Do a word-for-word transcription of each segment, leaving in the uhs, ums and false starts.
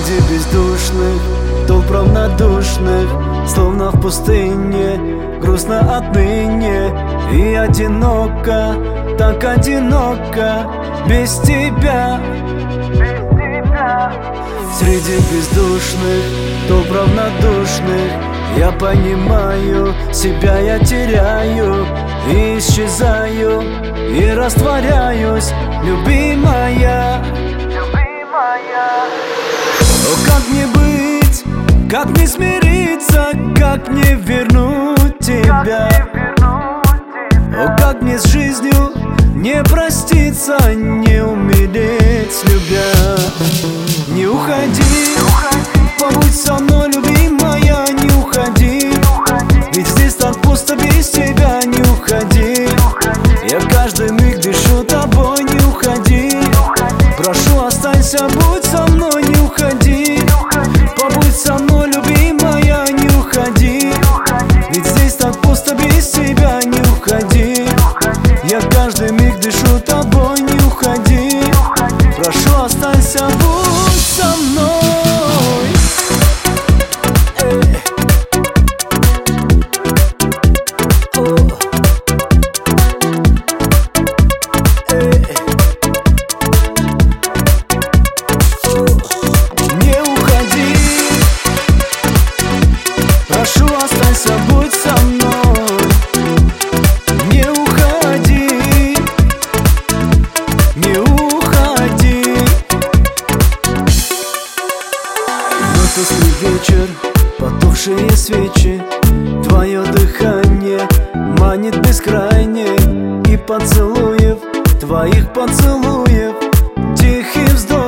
Среди бездушных толп равнодушных, словно в пустыне, грустно отныне. И одиноко, так одиноко, без тебя. Среди бездушных толп равнодушных я понимаю, себя я теряю и исчезаю, и растворяюсь, любимая. О, как мне быть, как не смириться, как не вернуть тебя? О, как мне с жизнью не проститься, не умереть, любя. Не уходи, побудь со мной, любимая, не уходи. Ведь здесь так пусто без тебя, не уходи. Я каждый миг дышу тобой, не уходи. Прошу, останься, будь со мной, не уходи. Побудь со мной, любимая, не уходи. Ведь здесь так пусто без тебя, не уходи. Я каждый миг дышу тобой, не уходи. Прошу, останься, будь со мной. Прошу, останься, будь со мной. Не уходи, не уходи. Вновь тусклый вечер, потухшие свечи. Твое дыхание манит бескрайне. И поцелуев, твоих поцелуев, тихий вздох.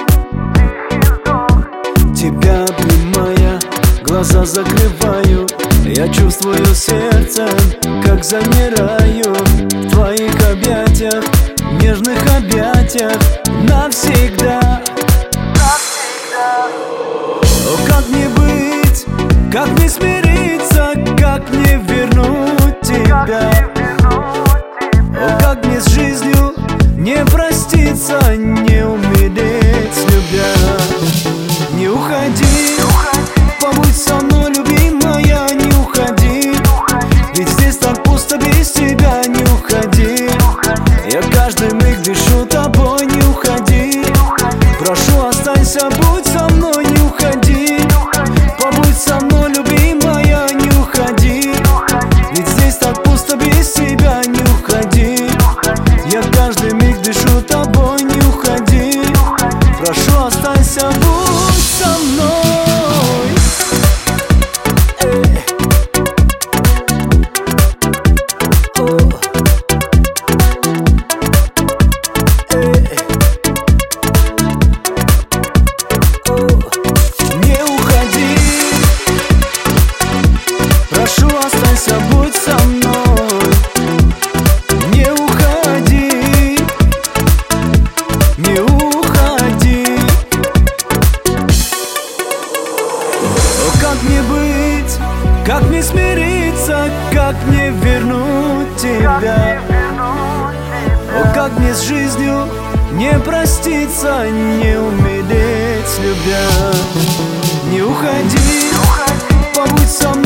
Тебя обнимая, глаза закрываю. Я чувствую сердцем, как замираю в твоих объятиях, нежных объятиях навсегда. О, как мне быть, как не смириться, как не вернуть тебя? О, как мне с жизнью не проститься, не умереть, любя. Не уходи, побудь со мной, любимая, не уходи. Ведь здесь так пусто без тебя, не уходи. Я каждый миг дышу тобой, не уходи. Прошу, останься, будь со мной, не уходи. Побудь со мной, любимая, не уходи. Ведь здесь так пусто без тебя, не уходи. Я каждый миг дышу тобой, не уходи. Прошу, останься, будь со мной. Прошу, останься, будь со мной. Не уходи, не уходи. О, как мне быть, как не смириться, как не вернуть тебя? О, как мне с жизнью не проститься, не умереть, любя. Не уходи, побудь со мной.